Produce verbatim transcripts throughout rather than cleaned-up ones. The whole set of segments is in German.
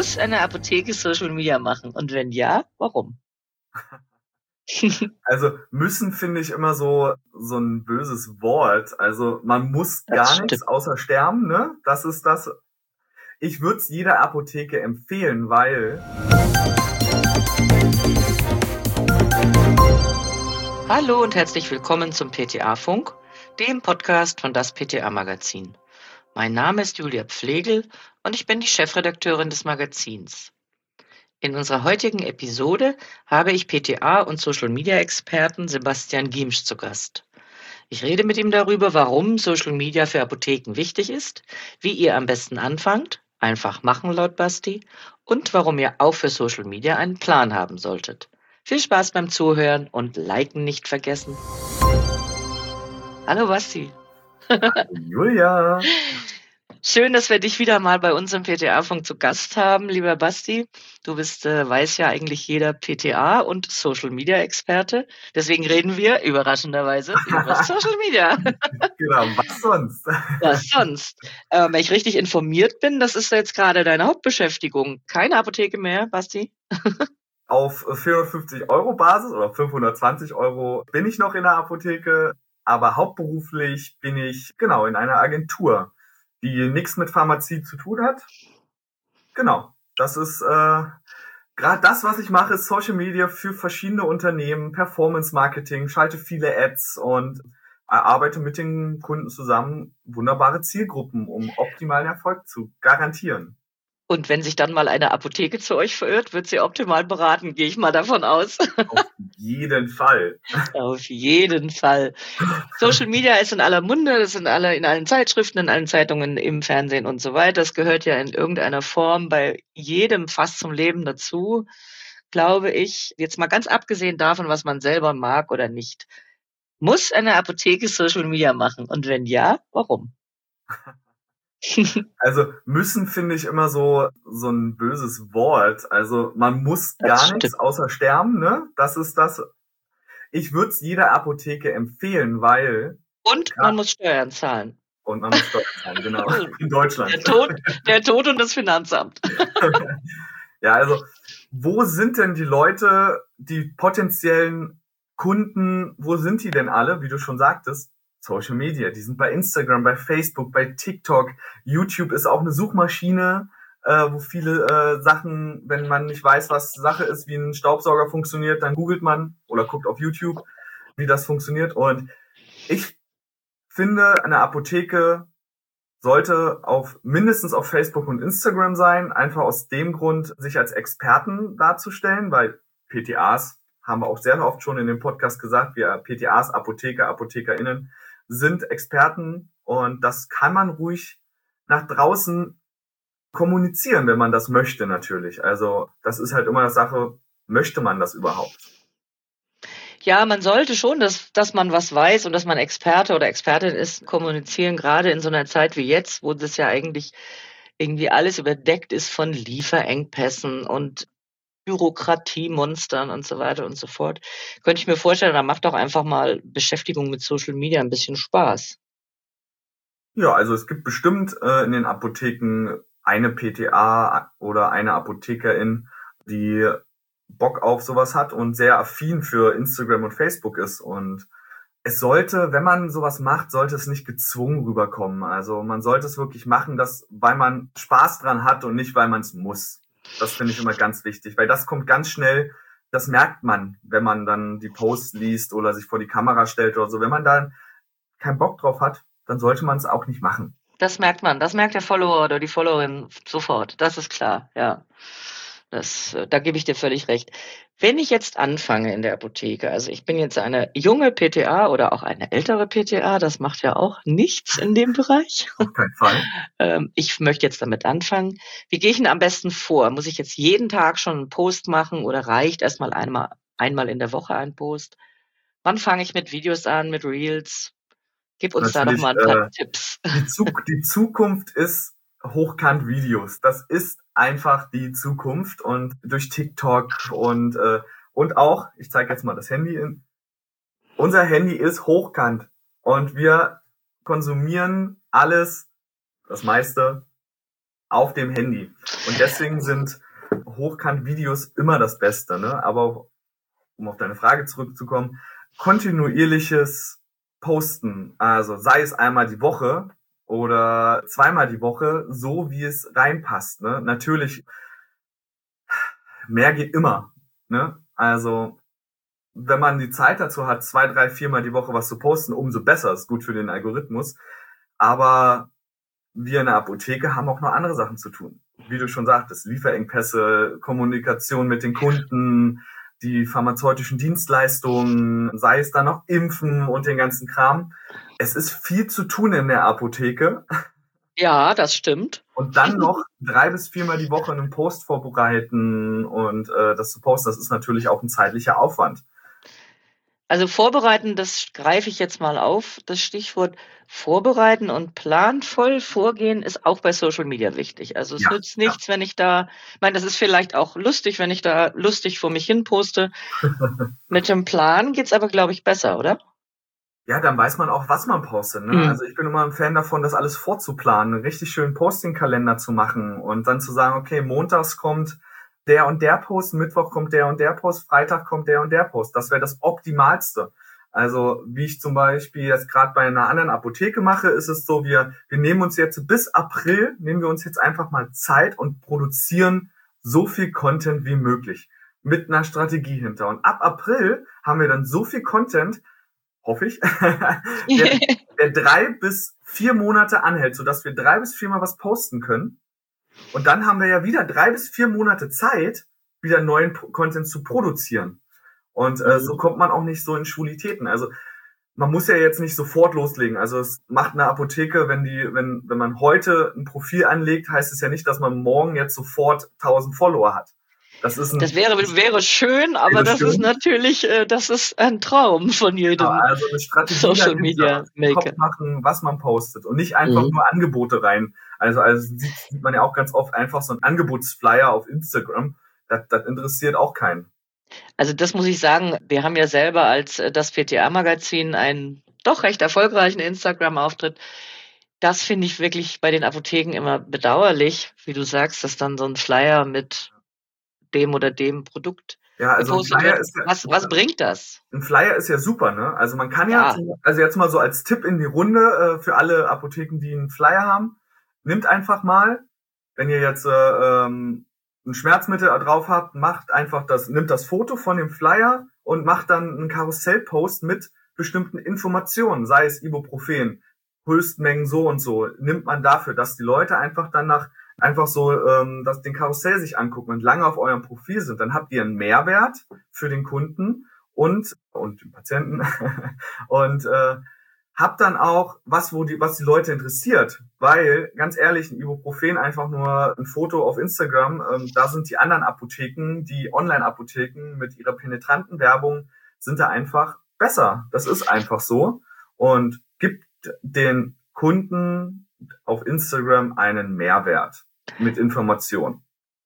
Muss eine Apotheke Social Media machen? Und wenn ja, warum? Also müssen finde ich immer so so ein böses Wort. Also man muss Das gar stimmt. nichts außer sterben, ne? Das ist das. Ich würde es jeder Apotheke empfehlen, weil... Hallo und herzlich willkommen zum P T A-Funk, dem Podcast von das P T A-Magazin. Mein Name ist Julia Pflegel und ich bin die Chefredakteurin des Magazins. In unserer heutigen Episode habe ich P T A- und Social-Media-Experten Sebastian Giemsch zu Gast. Ich rede mit ihm darüber, warum Social Media für Apotheken wichtig ist, wie ihr am besten anfangt, einfach machen laut Basti, und warum ihr auch für Social Media einen Plan haben solltet. Viel Spaß beim Zuhören und Liken nicht vergessen. Hallo Basti. Julia. Schön, dass wir dich wieder mal bei uns im P T A-Funk zu Gast haben, lieber Basti. Du bist, äh, weiß ja eigentlich jeder P T A- und Social-Media-Experte. Deswegen reden wir, überraschenderweise, über Social Media. Genau, was sonst? Was sonst? Äh, wenn ich richtig informiert bin, das ist jetzt gerade deine Hauptbeschäftigung. Keine Apotheke mehr, Basti? Auf vierhundertfünfzig Euro Basis oder fünfhundertzwanzig Euro bin ich noch in der Apotheke, aber hauptberuflich bin ich genau in einer Agentur, die nichts mit Pharmazie zu tun hat. Genau, das ist äh, gerade das, was ich mache, ist Social Media für verschiedene Unternehmen, Performance Marketing, schalte viele Ads und arbeite mit den Kunden zusammen wunderbare Zielgruppen, um optimalen Erfolg zu garantieren. Und wenn sich dann mal eine Apotheke zu euch verirrt, wird sie optimal beraten, gehe ich mal davon aus. Auf jeden Fall. Auf jeden Fall. Social Media ist in aller Munde, das sind alle in allen Zeitschriften, in allen Zeitungen, im Fernsehen und so weiter. Das gehört ja in irgendeiner Form bei jedem fast zum Leben dazu, glaube ich. Jetzt mal ganz abgesehen davon, was man selber mag oder nicht. Muss eine Apotheke Social Media machen? Und wenn ja, warum? Also müssen finde ich immer so so ein böses Wort. Also man muss Das gar stimmt. nichts außer sterben, ne? Das ist das. Ich würde es jeder Apotheke empfehlen, weil... Und Ja. man muss Steuern zahlen. Und man muss Steuern zahlen, genau. In Deutschland. Der Tod, der Tod und das Finanzamt. Ja, also wo sind denn die Leute, die potenziellen Kunden, wo sind die denn alle, wie du schon sagtest? Social Media, die sind bei Instagram, bei Facebook, bei TikTok. YouTube ist auch eine Suchmaschine, äh, wo viele äh, Sachen, wenn man nicht weiß, was Sache ist, wie ein Staubsauger funktioniert, dann googelt man oder guckt auf YouTube, wie das funktioniert. Und ich finde, eine Apotheke sollte auf mindestens auf Facebook und Instagram sein, einfach aus dem Grund, sich als Experten darzustellen, weil P T As, haben wir auch sehr oft schon in dem Podcast gesagt, wir P T As, Apotheker, ApothekerInnen, sind Experten und das kann man ruhig nach draußen kommunizieren, wenn man das möchte natürlich. Also das ist halt immer eine Sache, möchte man das überhaupt? Ja, man sollte schon, dass, dass man was weiß und dass man Experte oder Expertin ist, kommunizieren, gerade in so einer Zeit wie jetzt, wo das ja eigentlich irgendwie alles überdeckt ist von Lieferengpässen und Bürokratiemonstern und so weiter und so fort. Könnte ich mir vorstellen, da macht doch einfach mal Beschäftigung mit Social Media ein bisschen Spaß. Ja, also es gibt bestimmt äh, in den Apotheken eine P T A oder eine Apothekerin, die Bock auf sowas hat und sehr affin für Instagram und Facebook ist. Und es sollte, wenn man sowas macht, sollte es nicht gezwungen rüberkommen. Also man sollte es wirklich machen, dass, weil man Spaß dran hat und nicht, weil man es muss. Das finde ich immer ganz wichtig, weil das kommt ganz schnell, das merkt man, wenn man dann die Posts liest oder sich vor die Kamera stellt oder so. Wenn man da keinen Bock drauf hat, dann sollte man es auch nicht machen. Das merkt man, das merkt der Follower oder die Followerin sofort, das ist klar, ja. Das, da gebe ich dir völlig recht. Wenn ich jetzt anfange in der Apotheke, also ich bin jetzt eine junge P T A oder auch eine ältere P T A, das macht ja auch nichts in dem Bereich. Auf keinen Fall. Ähm, ich möchte jetzt damit anfangen. Wie gehe ich denn am besten vor? Muss ich jetzt jeden Tag schon einen Post machen oder reicht erstmal einmal, einmal in der Woche ein Post? Wann fange ich mit Videos an, mit Reels? Gib uns da doch mal ein paar äh, Tipps. Die, Zuk- die Zukunft ist Hochkant-Videos. Das ist einfach die Zukunft und durch TikTok und äh, und auch, ich zeige jetzt mal das Handy in. Unser Handy ist hochkant und wir konsumieren alles, das meiste, auf dem Handy. Und deswegen sind Hochkant-Videos immer das Beste, ne? Aber um auf deine Frage zurückzukommen, kontinuierliches Posten, also sei es einmal die Woche oder zweimal die Woche, so wie es reinpasst, ne? Natürlich, mehr geht immer, ne? Also, wenn man die Zeit dazu hat, zwei, drei, viermal die Woche was zu posten, umso besser, ist gut für den Algorithmus. Aber wir in der Apotheke haben auch noch andere Sachen zu tun. Wie du schon sagtest, Lieferengpässe, Kommunikation mit den Kunden, die pharmazeutischen Dienstleistungen, sei es dann noch Impfen und den ganzen Kram. Es ist viel zu tun in der Apotheke. Ja, das stimmt. Und dann noch drei bis viermal die Woche einen Post vorbereiten und äh, das zu posten, das ist natürlich auch ein zeitlicher Aufwand. Also vorbereiten, das greife ich jetzt mal auf. Das Stichwort vorbereiten und planvoll vorgehen ist auch bei Social Media wichtig. Also es Ja, nützt nichts, wenn ich da, ich meine, das ist vielleicht auch lustig, wenn ich da lustig vor mich hin poste. Mit dem Plan geht's aber, glaube ich, besser, oder? Ja, dann weiß man auch, was man postet. Ne? Mhm. Also ich bin immer ein Fan davon, das alles vorzuplanen, einen richtig schönen Posting-Kalender zu machen und dann zu sagen, okay, montags kommt der und der Post, Mittwoch kommt der und der Post, Freitag kommt der und der Post. Das wäre das Optimalste. Also wie ich zum Beispiel jetzt gerade bei einer anderen Apotheke mache, ist es so, wir, wir nehmen uns jetzt bis April, nehmen wir uns jetzt einfach mal Zeit und produzieren so viel Content wie möglich mit einer Strategie hinter. Und ab April haben wir dann so viel Content, hoffe ich, der, der drei bis vier Monate anhält, sodass wir drei bis viermal was posten können. Und dann haben wir ja wieder drei bis vier Monate Zeit, wieder neuen Content zu produzieren. Und äh, so kommt man auch nicht so in Schwulitäten. Also man muss ja jetzt nicht sofort loslegen. Also es macht eine Apotheke, wenn die, wenn wenn man heute ein Profil anlegt, heißt es ja nicht, dass man morgen jetzt sofort tausend Follower hat. Das ist ein, das wäre wäre schön, aber wäre das schön. ist natürlich, äh, das ist ein Traum von jedem Ja, also eine Strategie Social Media im Kopf Maker. machen, was man postet und nicht einfach Mhm. nur Angebote rein. Also also sieht, sieht man ja auch ganz oft einfach so ein Angebotsflyer auf Instagram. Das, das interessiert auch keinen. Also das muss ich sagen, wir haben ja selber als äh, das P T A-Magazin einen doch recht erfolgreichen Instagram-Auftritt. Das finde ich wirklich bei den Apotheken immer bedauerlich, wie du sagst, dass dann so ein Flyer mit dem oder dem Produkt Ja, also ein gepostet Flyer wird. ist ja, Was, was bringt das? ein Flyer ist ja super, ne? Also man kann ja, Ja. also jetzt mal so als Tipp in die Runde äh, für alle Apotheken, die einen Flyer haben, nimmt einfach mal, wenn ihr jetzt äh, ähm, ein Schmerzmittel drauf habt, macht einfach das, nimmt das Foto von dem Flyer und macht dann einen Karussellpost mit bestimmten Informationen, sei es Ibuprofen, Höchstmengen so und so, nimmt man dafür, dass die Leute einfach dann nach einfach so ähm, dass den Karussell sich angucken und lange auf eurem Profil sind, dann habt ihr einen Mehrwert für den Kunden und und den Patienten und äh, habt dann auch was, wo die was die Leute interessiert, weil ganz ehrlich, ein Ibuprofen einfach nur ein Foto auf Instagram, ähm, da sind die anderen Apotheken, die Online-Apotheken mit ihrer penetranten Werbung sind da einfach besser. Das ist einfach so und gibt den Kunden auf Instagram einen Mehrwert mit Information.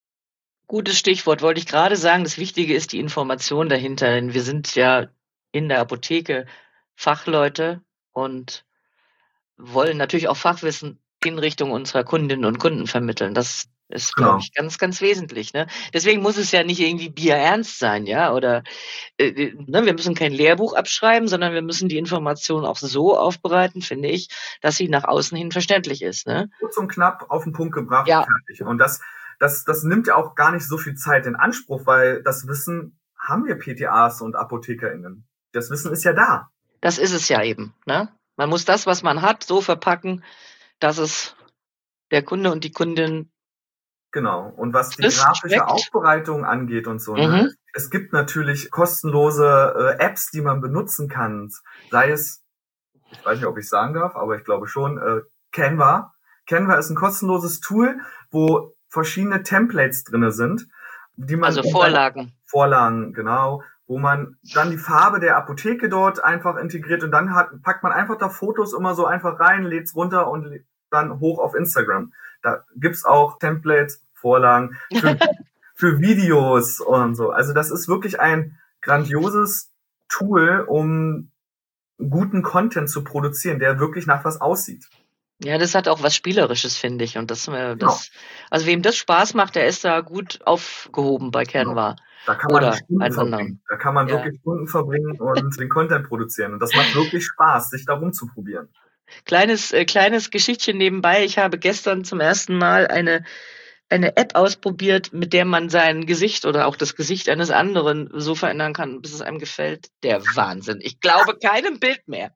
Gutes Stichwort, wollte ich gerade sagen. Das Wichtige ist die Information dahinter, denn wir sind ja in der Apotheke Fachleute und wollen natürlich auch Fachwissen in Richtung unserer Kundinnen und Kunden vermitteln. Das ist, Genau. glaube ich, ganz, ganz wesentlich. Ne? Deswegen muss es ja nicht irgendwie bierernst sein, ja, oder äh, ne, wir müssen kein Lehrbuch abschreiben, sondern wir müssen die Information auch so aufbereiten, finde ich, dass sie nach außen hin verständlich ist. Ne? Kurz und knapp auf den Punkt gebracht, Ja. fertig. Und das, das, das nimmt ja auch gar nicht so viel Zeit in Anspruch, weil das Wissen haben wir P T As und ApothekerInnen. Das Wissen ist ja da. Das ist es ja eben. Ne? Man muss das, was man hat, so verpacken, dass es der Kunde und die Kundin Genau. Und was die frisch grafische schmeckt. Aufbereitung angeht und so, Mhm. ne? Es gibt natürlich kostenlose äh, Apps, die man benutzen kann. Sei es, ich weiß nicht, ob ich sagen darf, aber ich glaube schon, äh, Canva. Canva ist ein kostenloses Tool, wo verschiedene Templates drinne sind, die man Also Vorlagen. Vorlagen, genau, wo man dann die Farbe der Apotheke dort einfach integriert und dann hat, packt man einfach da Fotos immer so einfach rein, lädt's runter und lädt dann hoch auf Instagram. Da gibt's auch Templates, Vorlagen für, für Videos und so. Also das ist wirklich ein grandioses Tool, um guten Content zu produzieren, der wirklich nach was aussieht. Ja, das hat auch was Spielerisches, finde ich. Und das, äh, Genau. das, also wem das Spaß macht, der ist da gut aufgehoben bei Genau. Canva Da kann man oder Stunden einem anderen. verbringen. Da kann man Ja. wirklich Stunden verbringen und den Content produzieren. Und das macht wirklich Spaß, sich da rumzuprobieren. Kleines, äh, kleines Geschichtchen nebenbei. Ich habe gestern zum ersten Mal eine, eine App ausprobiert, mit der man sein Gesicht oder auch das Gesicht eines anderen so verändern kann, bis es einem gefällt. Der Wahnsinn. Ich glaube keinem Bild mehr.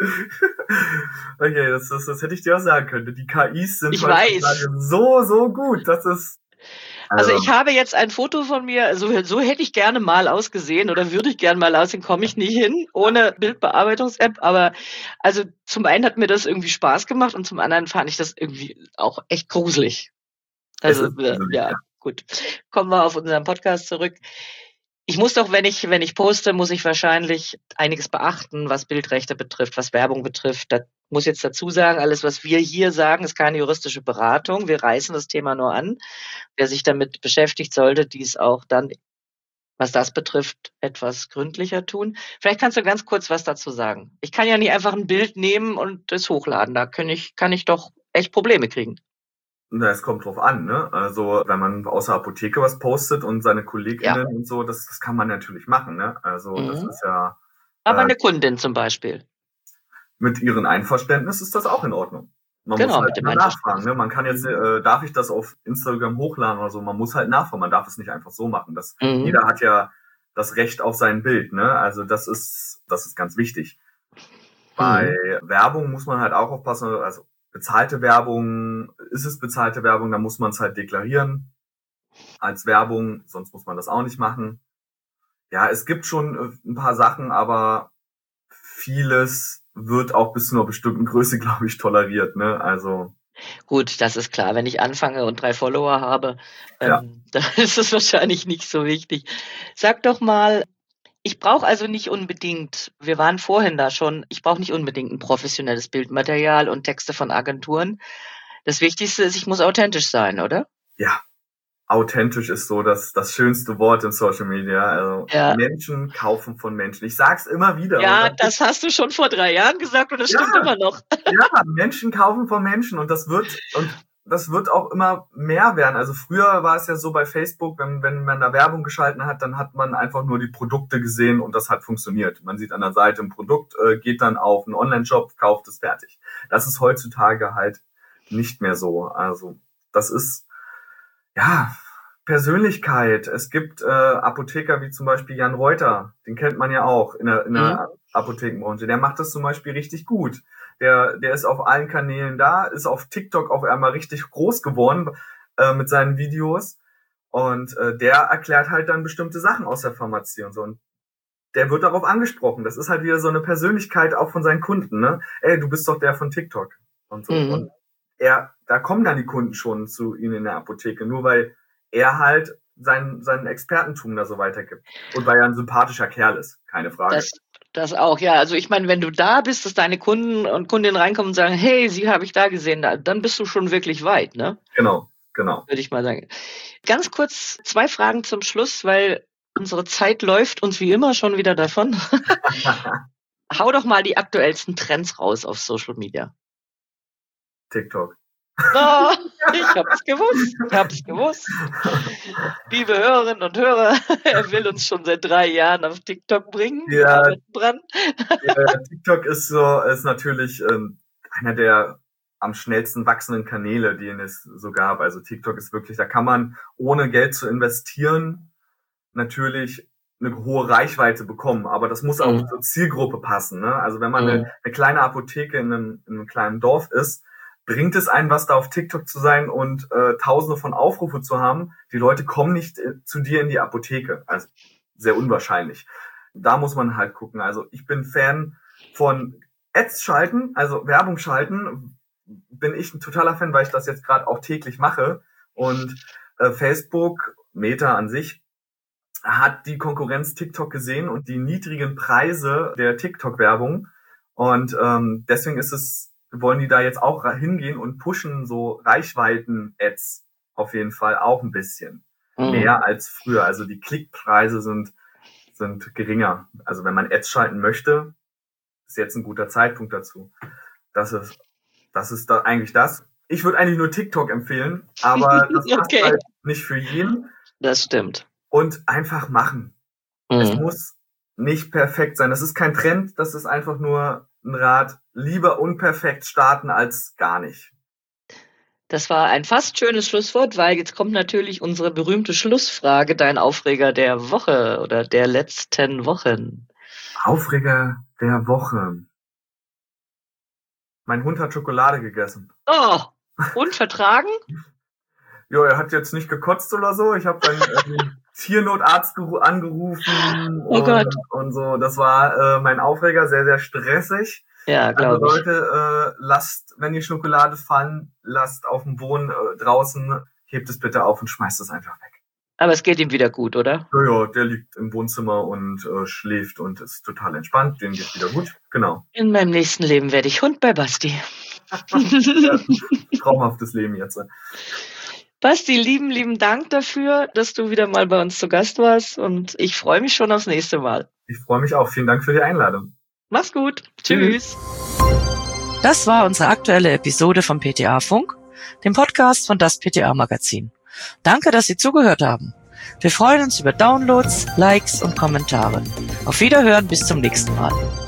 Okay, das, das, das hätte ich dir auch sagen können. Die K Is sind Ich weiß. heutzutage so, so gut. Das ist. Also Also, ich habe jetzt ein Foto von mir, so, so hätte ich gerne mal ausgesehen oder würde ich gerne mal aussehen, komme ich nicht hin, ohne Bildbearbeitungs-App. Aber also zum einen hat mir das irgendwie Spaß gemacht und zum anderen fand ich das irgendwie auch echt gruselig. es Also ist äh, gruselig, ja, ja. gut. Kommen wir auf unseren Podcast zurück. Ich muss doch, wenn ich, wenn ich poste, muss ich wahrscheinlich einiges beachten, was Bildrechte betrifft, was Werbung betrifft. Da muss jetzt dazu sagen, alles, was wir hier sagen, ist keine juristische Beratung. Wir reißen das Thema nur an. Wer sich damit beschäftigt, sollte dies auch dann, was das betrifft, etwas gründlicher tun. Vielleicht kannst du ganz kurz was dazu sagen. Ich kann ja nicht einfach ein Bild nehmen und es hochladen. Da kann ich, kann ich doch echt Probleme kriegen. Na, es kommt drauf an, ne? Also, wenn man aus der Apotheke was postet und seine Ja. KollegInnen und so, das, das kann man natürlich machen, ne? Also, das Mhm. ist ja, Aber äh, eine Kundin zum Beispiel. mit ihrem Einverständnis ist das auch in Ordnung. Man muss Genau, halt mit dem immer nachfragen, Einverständnis. ne? Man kann jetzt, Mhm. äh, darf ich das auf Instagram hochladen oder so? Man muss halt nachfragen. Man darf es nicht einfach so machen. Das, Mhm. jeder hat ja das Recht auf sein Bild, ne? Also, das ist, das ist ganz wichtig. Bei Mhm. Werbung muss man halt auch aufpassen, also, bezahlte Werbung, ist es bezahlte Werbung, dann muss man es halt deklarieren als Werbung, sonst muss man das auch nicht machen. Ja, es gibt schon äh, ein paar Sachen, aber vieles wird auch bis zu einer bestimmten Größe, glaube ich, toleriert, ne? Also, Gut, das ist klar. Wenn ich anfange und drei Follower habe, ja. ähm, dann ist es wahrscheinlich nicht so wichtig. Sag doch mal, ich brauche also nicht unbedingt, wir waren vorhin da schon, ich brauche nicht unbedingt ein professionelles Bildmaterial und Texte von Agenturen. Das Wichtigste ist, ich muss authentisch sein, oder? Ja, authentisch ist so das, das schönste Wort in Social Media. Also, Ja. Menschen kaufen von Menschen. Ich sag's immer wieder. Und Ja, das das hast du schon vor drei Jahren gesagt und das ja, stimmt immer noch. ja, Menschen kaufen von Menschen und das wird, und das wird auch immer mehr werden. Also früher war es ja so bei Facebook, wenn, wenn man da Werbung geschalten hat, dann hat man einfach nur die Produkte gesehen und das hat funktioniert. Man sieht an der Seite ein Produkt, äh, geht dann auf einen Online-Shop, kauft es fertig. Das ist heutzutage halt nicht mehr so. Also das ist, ja, Persönlichkeit. Es gibt äh, Apotheker wie zum Beispiel Jan Reuter, den kennt man ja auch in der, in Mhm. der Apothekenbranche. Der macht das zum Beispiel richtig gut. Der, der ist auf allen Kanälen da, ist auf TikTok auf einmal richtig groß geworden äh, mit seinen Videos. Und äh, der erklärt halt dann bestimmte Sachen aus der Pharmazie und so. Und der wird darauf angesprochen. Das ist halt wieder so eine Persönlichkeit auch von seinen Kunden, ne? Ey, du bist doch der von TikTok und so. Mhm. Und er, da kommen dann die Kunden schon zu ihm in der Apotheke, nur weil er halt sein, sein Expertentum da so weitergibt. Und weil er ein sympathischer Kerl ist, keine Frage. Das, das auch, ja. Also ich meine, wenn du da bist, dass deine Kunden und Kundinnen reinkommen und sagen, hey, sie habe ich da gesehen, da, dann bist du schon wirklich weit, ne? Genau, genau. Würde ich mal sagen. Ganz kurz zwei Fragen zum Schluss, weil unsere Zeit läuft uns wie immer schon wieder davon. Hau doch mal die aktuellsten Trends raus auf Social Media. TikTok. Oh, ich hab's gewusst, ich hab's gewusst. Liebe Hörerinnen und Hörer, er will uns schon seit drei Jahren auf TikTok bringen. Wir Ja, arbeiten dran. äh, TikTok ist so, ist natürlich ähm, einer der am schnellsten wachsenden Kanäle, die es so gab. Also TikTok ist wirklich, da kann man ohne Geld zu investieren natürlich eine hohe Reichweite bekommen, aber das muss auch Mhm. zur Zielgruppe passen. Ne? Also wenn man Mhm. eine, eine kleine Apotheke in einem, in einem kleinen Dorf ist, bringt es einen was, da auf TikTok zu sein und äh, tausende von Aufrufe zu haben. Die Leute kommen nicht äh, zu dir in die Apotheke. Also sehr unwahrscheinlich. Da muss man halt gucken. Also ich bin Fan von Ads schalten, also Werbung schalten, bin ich ein totaler Fan, weil ich das jetzt gerade auch täglich mache. Und äh, Facebook, Meta an sich, hat die Konkurrenz TikTok gesehen und die niedrigen Preise der TikTok-Werbung. Und ähm, deswegen ist es, wollen die da jetzt auch hingehen und pushen so Reichweiten-Ads auf jeden Fall auch ein bisschen Mhm. mehr als früher. Also die Klickpreise sind sind geringer. Also wenn man Ads schalten möchte, ist jetzt ein guter Zeitpunkt dazu. Das ist das ist da eigentlich das. Ich würde eigentlich nur TikTok empfehlen, aber das passt Okay. halt nicht für jeden. Das stimmt. Und einfach machen. Mhm. Es muss nicht perfekt sein. Das ist kein Trend, das ist einfach nur ein Rat. Lieber unperfekt starten als gar nicht. Das war ein fast schönes Schlusswort, weil jetzt kommt natürlich unsere berühmte Schlussfrage, dein Aufreger der Woche oder der letzten Wochen. Aufreger der Woche. Mein Hund hat Schokolade gegessen. Oh, und vertragen? Jo, er hat jetzt nicht gekotzt oder so. Ich habe dann den Tiernotarzt geru- angerufen Oh und, Gott. und so. Das war äh, mein Aufreger, sehr, sehr stressig. Ja, Also glaube ich. Leute, äh, lasst, wenn ihr Schokolade fallen, lasst auf dem Boden äh, draußen, hebt es bitte auf und schmeißt es einfach weg. Aber es geht ihm wieder gut, oder? Ja, ja, der liegt im Wohnzimmer und äh, schläft und ist total entspannt. Dem geht wieder gut. Genau. In meinem nächsten Leben werde ich Hund bei Basti. Ja, traumhaftes Leben jetzt. Basti, lieben, lieben Dank dafür, dass du wieder mal bei uns zu Gast warst und ich freue mich schon aufs nächste Mal. Ich freue mich auch. Vielen Dank für die Einladung. Mach's gut. Tschüss. Tschüss. Das war unsere aktuelle Episode vom P T A-Funk, dem Podcast von das P T A-Magazin. Danke, dass Sie zugehört haben. Wir freuen uns über Downloads, Likes und Kommentare. Auf Wiederhören, bis zum nächsten Mal.